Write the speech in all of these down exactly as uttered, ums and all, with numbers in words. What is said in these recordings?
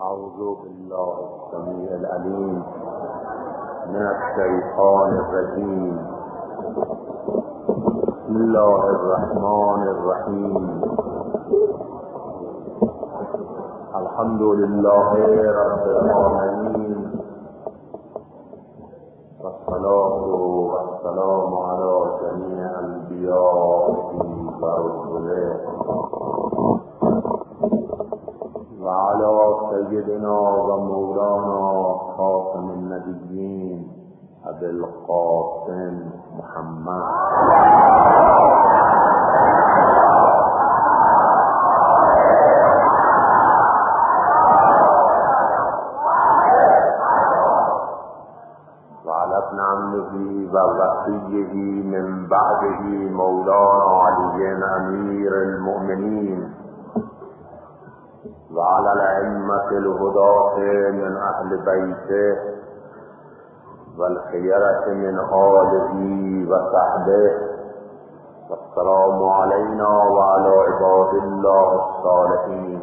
أعوذ بالله السميع العليم من الشيطان الرجيم. بسم الله الرحمن الرحيم. الحمد لله رب العالمين، والصلاة والسلام على جميع أنبيائه ورسله وعلى سيدنا ومولانا خاتم النبيين أبي القاسم محمد وعلى ابن عمه ووصيه من بعده مولانا علي أمير المؤمنين، وعلى الأئمة الهداة من أهل بيته والخيرة من آله وصحبه، والسلام علينا وعلى عباد الله الصالحين.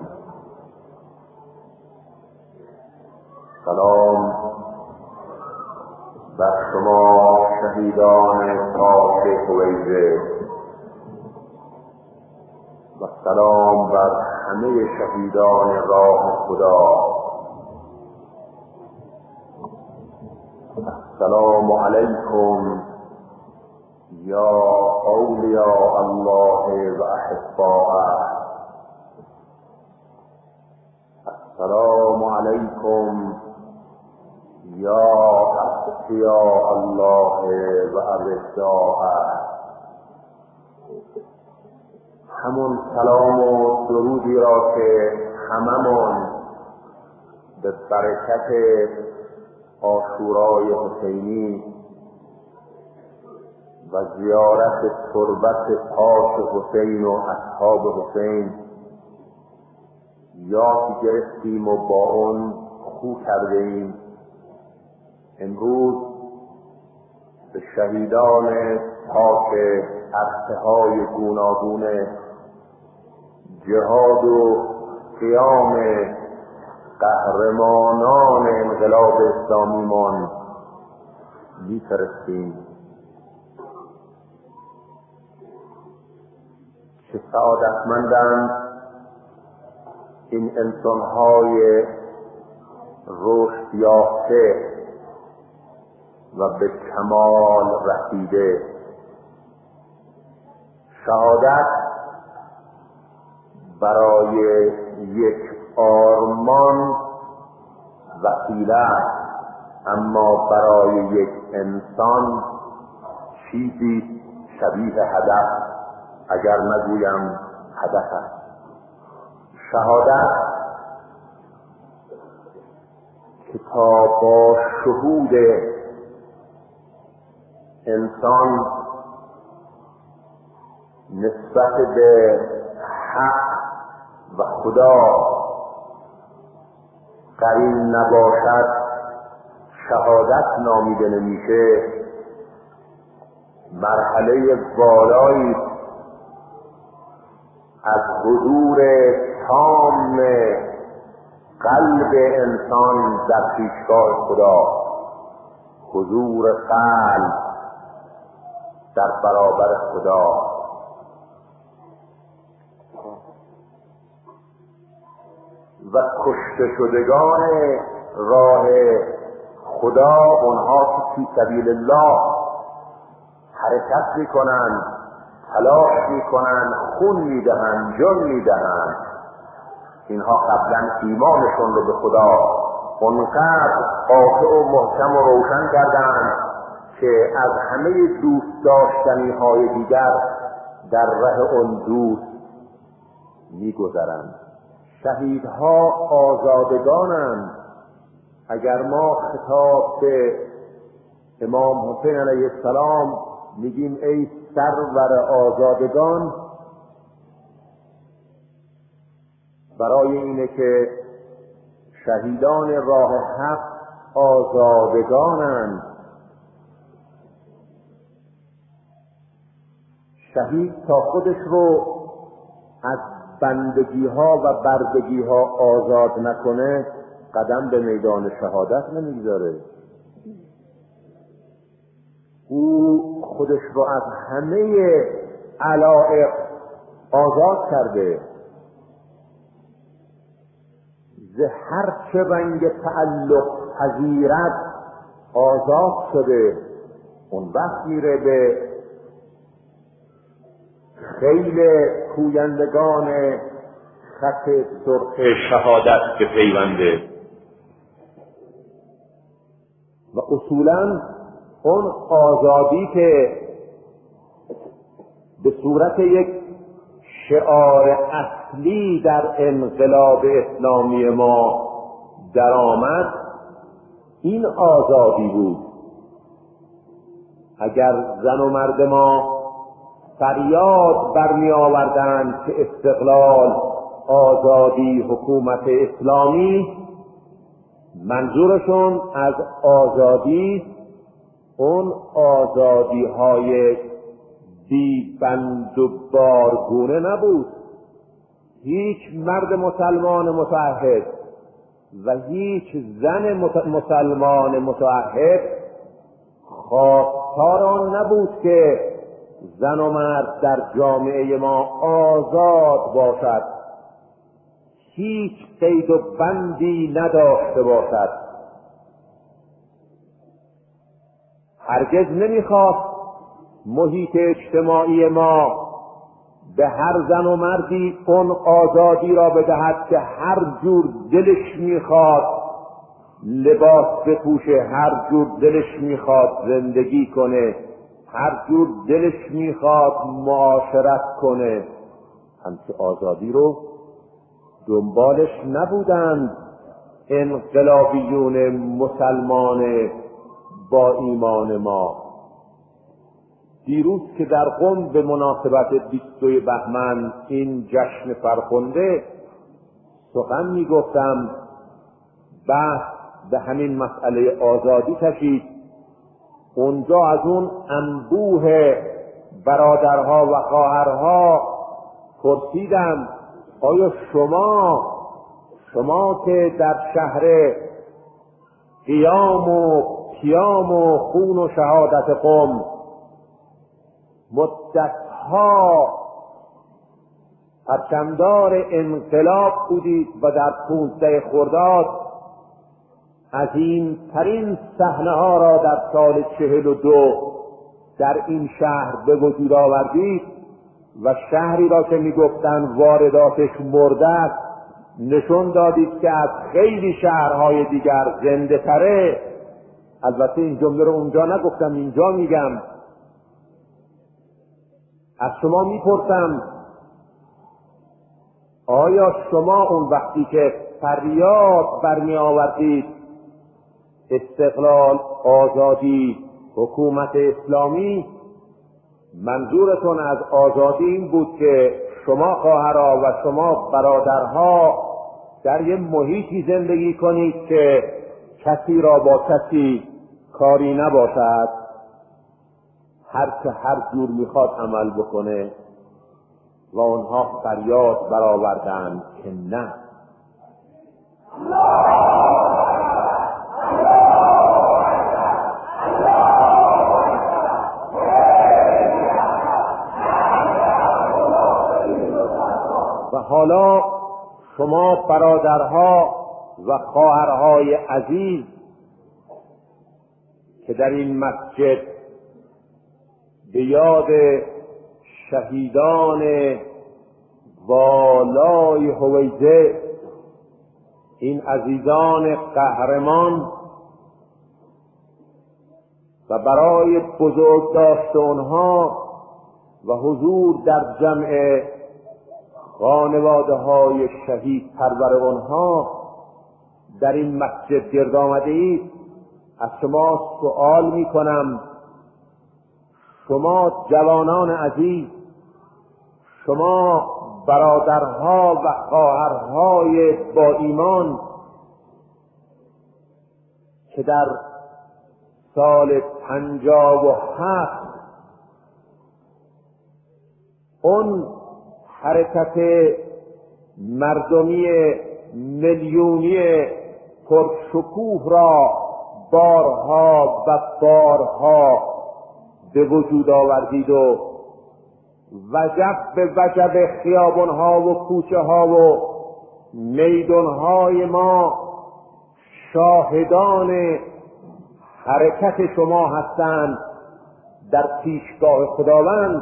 سلام بر شما شهیدان تاک حویزه و سلام بر همه شهیدان راه خدا. السلام علیکم یا اولیاء الله و احباءه. السلام علیکم یا اصفیاء الله و ارضاءه. همون سلام و درودی را که هممون به برکت عاشورای حسینی و زیارت تربت پاک حسین و اصحاب حسین یاد گرفتیم و با اون خو کرده ایم. امروز به شهیدان پاک عرصه‌های گوناگون جهاد و قیام قهرمانان انقلاب اسلامیمان می‌فرستیم. چه سعادتمندند این انسان‌های رشد یافته و به کمال رسیده. شهادت برای یک آرمان وسیله، اما برای یک انسان چیزی شبیه هدف، اگر نگویم هدف است. شهادت که تا با شهود انسان نسبت به حق و خدا قرین نباشد شهادت نامیده نمیشه، مرحله بالایی از حضور تام قلب انسان در پیشگاه خدا، حضور قلب در برابر خدا. و کشته شدگان راه خدا، اونها که فی سبیل الله حرکت میکنن، تلاش میکنن، خون میدهن، جان میدهن، اینها قبلا ایمانشون رو به خدا اونقدر قاطع و محکم و روشن کردن که از همه دوست داشتنی های دیگر در ره اون دوست میگذرند. شهیدها آزادگانند. اگر ما خطاب به امام حسین علیه السلام میگیم ای سرور آزادگان، برای اینه که شهیدان راه حق آزادگانند. شهید تا خودش رو از بندگی ها و بردگی ها آزاد نکنه قدم به میدان شهادت نمیگذاره. او خودش رو از همه علایق آزاد کرده، ز هر چه رنگ تعلق پذیرد آزاد شده. اون وقت میره به خیل پویندگان خط سرخ شهادت به پیونده و اصولاً اون آزادی که به صورت یک شعار اصلی در انقلاب اسلامی ما درآمد، این آزادی بود. اگر زن و مرد ما فریاد برمی آوردند که استقلال، آزادی، حکومت اسلامی، منظورشون از آزادی اون آزادی های بی بند و بارگونه نبود. هیچ مرد مسلمان متعهد و هیچ زن مسلمان متعهد خواستار آن نبود که زن و مرد در جامعه ما آزاد باشد، هیچ قید و بندی نداشته باشد. هرگز نمیخواست محیط اجتماعی ما به هر زن و مردی اون آزادی را بدهد که هر جور دلش میخواد لباس بپوشه، هر جور دلش میخواد زندگی کنه، هر جور دلش میخواد معاشرت کنه. همچه آزادی رو دنبالش نبودند انقلابیون مسلمان با ایمان ما. دیروز که در قم به مناسبت بیستوی بهمن این جشن فرخنده سخن میگفتم، بحث به همین مسئله آزادی کشید. اونجا از اون انبوه برادرها و خواهرها پرسیدم آیا شما شما که در شهر قیام و قیام و خون و شهادت قم مدتها پرچمدار انقلاب بودید و در پونزده خرداد عظیم ترین صحنه ها را در سال چهل و دو در این شهر به وجود آوردید و شهری را که میگفتند وارداتش مرده است نشون دادید که از خیلی شهرهای دیگر زنده تره. البته این جمله رو اونجا نگفتم، اینجا میگم. از شما میپرسم آیا شما اون وقتی که فریاد برمی آوردید استقلال، آزادی، حکومت اسلامی، منظورتون از آزادی این بود که شما خواهرها و شما برادرها در یه محیطی زندگی کنید که کسی را با کسی کاری نباشد، هر که هر جور میخواد عمل بکنه؟ و آنها فریاد برآوردند که نه، و حالا شما برادرها و خواهرهای عزیز که در این مسجد به یاد شهیدان والای هویزه، این عزیزان قهرمان، و برای بزرگ داشت آنها و حضور در جمع خانواده های شهید پرور آنها در این مسجد گرد آمده اید، از شما سؤال می کنم، شما جوانان عزیز، شما برادرها و خواهرهای با ایمان که در سال پنجاه و هفت اون حرکت مردمی میلیونی پرشکوه را بارها و بارها به وجود آوردید و وجب به وجب خیابانها و کوچه ها و میدانهای ما شاهدان حرکت شما هستند در پیشگاه خداوند.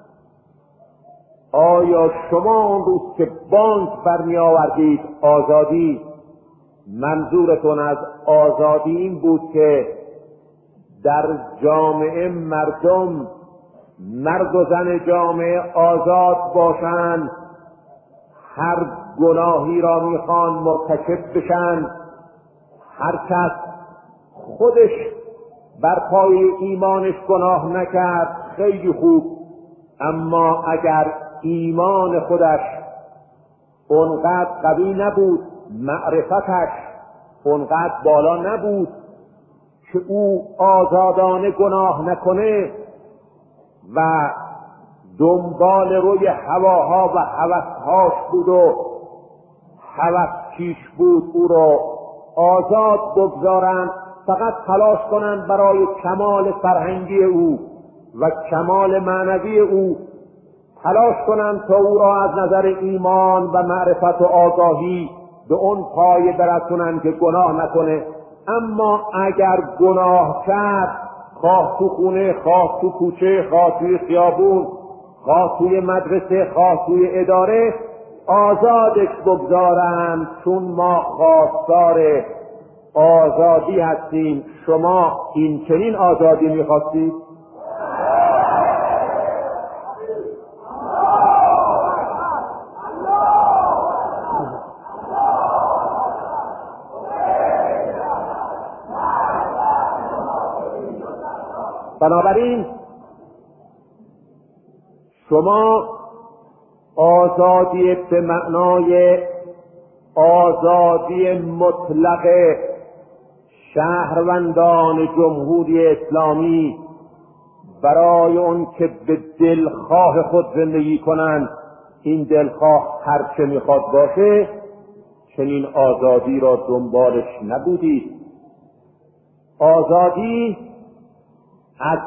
آیا شما اون روز که بانگ برمی آوردید آزادی، منظورتون از آزادی این بود که در جامعه مردم مرد و زن جامعه آزاد باشند، هر گناهی را میخوان مرتکب بشن، هر کس خودش بر پای ایمانش گناه نکرد خیلی خوب، اما اگر ایمان خودش اونقدر قوی نبود، معرفتش اونقدر بالا نبود که او آزادانه گناه نکنه و دنبال روی هواها و هوسهاش بود و هوس کیش بود، او را آزاد بگذارند، فقط تلاش کنند برای کمال فرهنگی او و کمال معنوی او تلاش کنند تا او را از نظر ایمان و معرفت و آگاهی به اون پایه برسونند که گناه نکنه. اما اگر گناه کرد، خواه تو خونه، خواه تو کوچه، خواه توی خیابون، خواه توی مدرسه، خواه توی اداره، آزادش بگذارند، چون ما خواستار آزادی هستیم. شما این چنین آزادی میخواستید؟ بنابراین شما آزادی به معنای آزادی مطلق شهروندان جمهوری اسلامی برای اون که به دلخواه خود زندگی کنند، این دلخواه هر چه میخواد باشه، چنین آزادی را دنبالش نبودید. آزادی از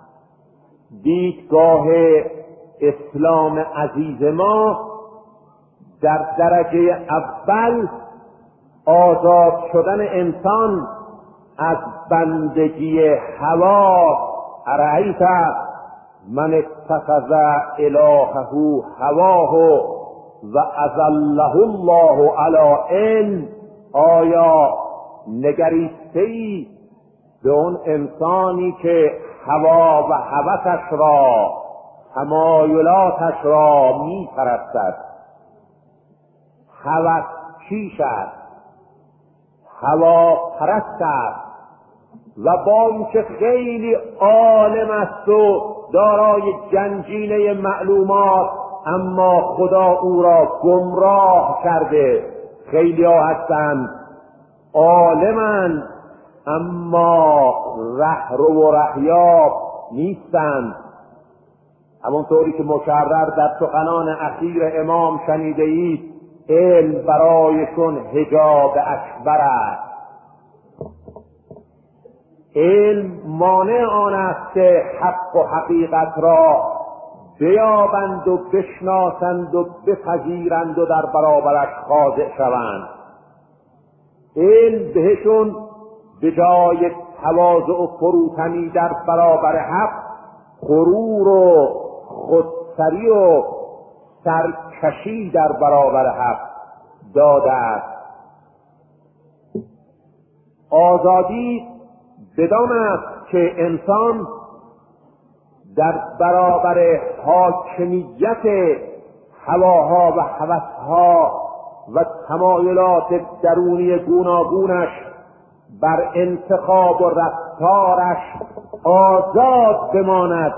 دیدگاه اسلام عزیز ما در درجه اول آزاد شدن انسان از بندگی هوا. ارأیت من اتخذ الهه هواه و اضله الله علی علم. آیا نگریسته‌ای به اون انسانی که هوا و هوسش را، تمایلاتش را می پرستد؟ هوس چیش است؟ هوا پرست است و با اینکه خیلی عالم است و دارای گنجینه معلومات، اما خدا او را گمراه کرده. خیلی ها هستند عالمند اما رهرو و رهیاب نیستند. همونطوری که مکرر در سخنان اخیر امام شنیده اید، علم برایشون حجاب اکبر است. علم مانع آن است که حق و حقیقت را بیابند و بشناسند و بپذیرند و در برابرش خاضع شوند. علم بهشون به جای تواضع و فروتنی در برابر حق، غرور و خودسری و سرکشی در برابر حق داده است. آزادی بدان است که انسان در برابر حاکمیت هواها و هوسها و تمایلات درونی گوناگونش بر انتخاب و رفتارش آزاد بماند،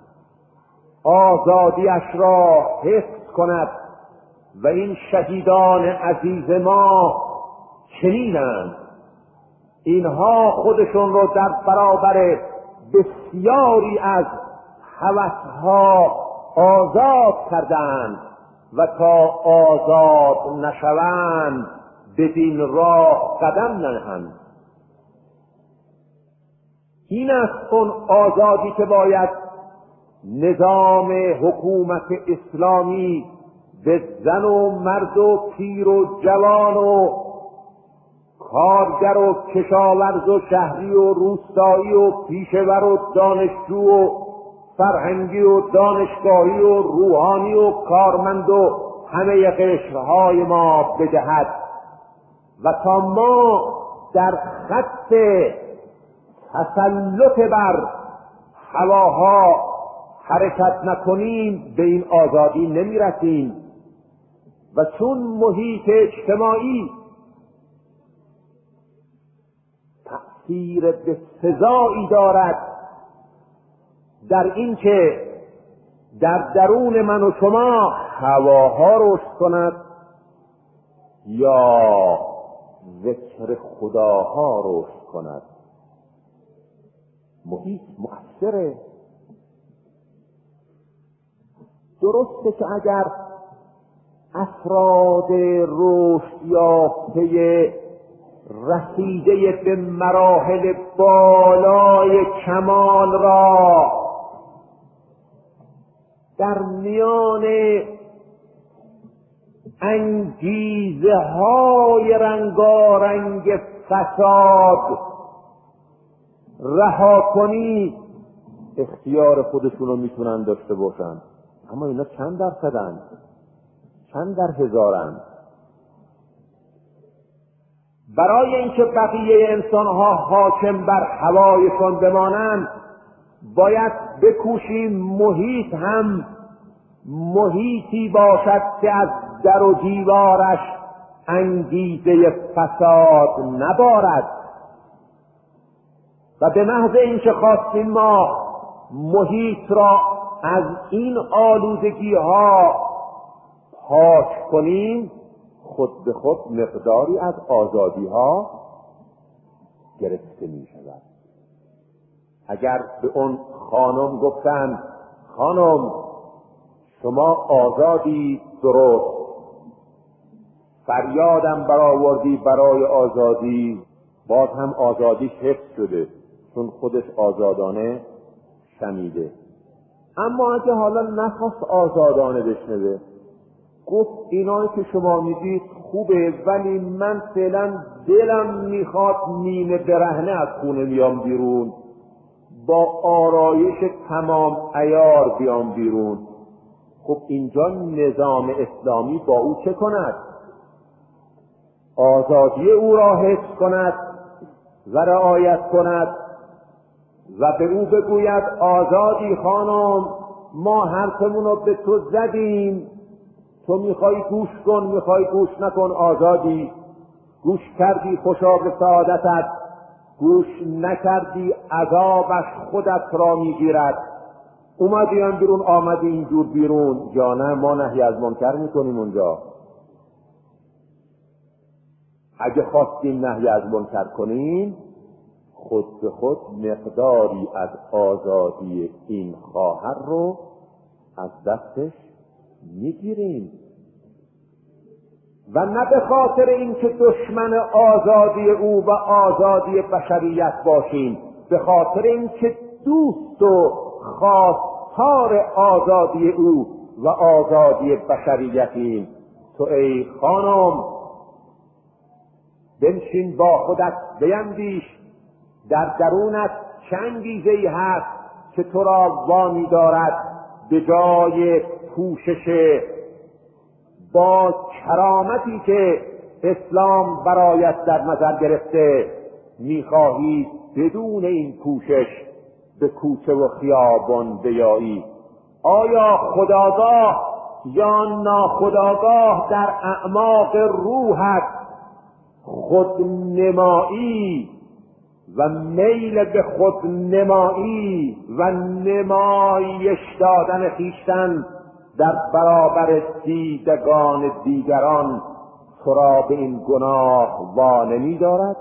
آزادیش را حفظ کند. و این شهیدان عزیز ما چنینند. اینها خودشون رو در برابر بسیاری از هوسها آزاد کردند و تا آزاد نشوند بدین راه قدم ننهند. این است اون آزادی که باید نظام حکومت اسلامی به زن و مرد و پیر و جوان و کارگر و کشاورز و شهری و روستایی و پیشور و دانشجو و فرهنگی و دانشگاهی و روحانی و کارمند و همه قشرهای ما بدهد و تا ما در خط تسلط بر هواها حرکت نکنیم به این آزادی نمیرسیم. و چون محیط اجتماعی تأثیر بسزایی دارد در این که در درون من و شما هواها رشد کند یا ذکر خداها رشد کند، محیط مؤثره. درسته که اگر افراد رشد یافته رسیده به مراحل بالای کمال را در میان انگیزه های رنگارنگ فساد رها کنی، اختیار خودشون رو میتونن داشته باشن، اما اینا چند درصدن؟ چند در هزارن؟ برای اینکه بقیه انسانها حاکم بر هوایشان بمانند باید بکوشیم محیط هم محیطی باشد که از در و دیوارش انگیزه فساد نبارد. و به محض اینکه خواستیم ما محیط را از این آلودگی ها پاک کنیم، خود به خود مقداری از آزادی ها گرفته می شود. اگر به اون خانم گفتن خانم شما آزادی، درست، فریادم برآوردی برای آزادی، باز هم آزادیش حفظ شده چون خودش آزادانه شنیده. اما اگه حالا نخواست آزادانه بشنوه، گفت اینایی که شما میگید خوبه ولی من فعلا دلم میخواد نیمه برهنه از خونه میام بیرون، با آرایش تمام عیار بیام بیرون. خب اینجا نظام اسلامی با او چه کند؟ آزادی او را حفظ کند و رعایت کند و به او بگوید آزادی خانم، ما حرفمون رو به تو زدیم، تو میخوای گوش کن، میخوای گوش نکن، آزادی. گوش کردی خوشا به سعادتت، گوش نکردی عذابش خودت را میگیرد. اومدی هم بیرون، آمدی اینجور بیرون، یا نه ما نهی از منکر میکنیم اونجا. اگه خواستیم نهی از منکر کنیم، خود به خود مقداری از آزادی این خواهر رو از دستش میگیریم. و نه به خاطر اینکه دشمن آزادی او و آزادی بشریت باشیم، به خاطر اینکه دوست و خواستار آزادی او و آزادی بشریتیم. تو ای خانم بنشین با خودت بیندیش، در درونت چه انگیزه‌ای هست که تو را وامی دارد به جای کوشش با کرامتی که اسلام برایت در نظر گرفته میخواهی بدون این کوشش به کوچه و خیابان بیایی. آیا خودآگاه یا ناخودآگاه در اعماق روحت خودنمایی و میل به خودنمایی و نمایش دادن خویشتن در برابر دیدگان دیگران تو را به این گناه وانمی دارد؟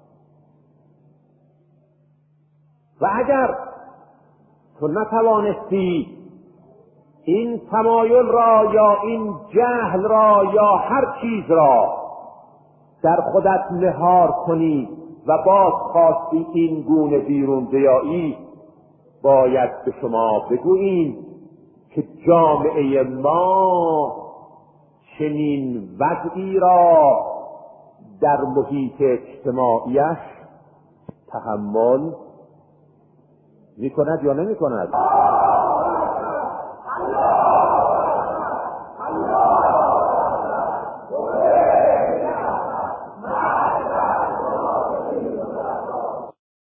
و اگر تو نتوانستی این تمایل را یا این جهل را یا هر چیز را در خودت نهار کنی و باز خواستی این گونه بیرون بیایی، باید به شما بگوییم که جامعه ما چنین وضعی را در محیط اجتماعیش تحمل می کند یا نمی کند؟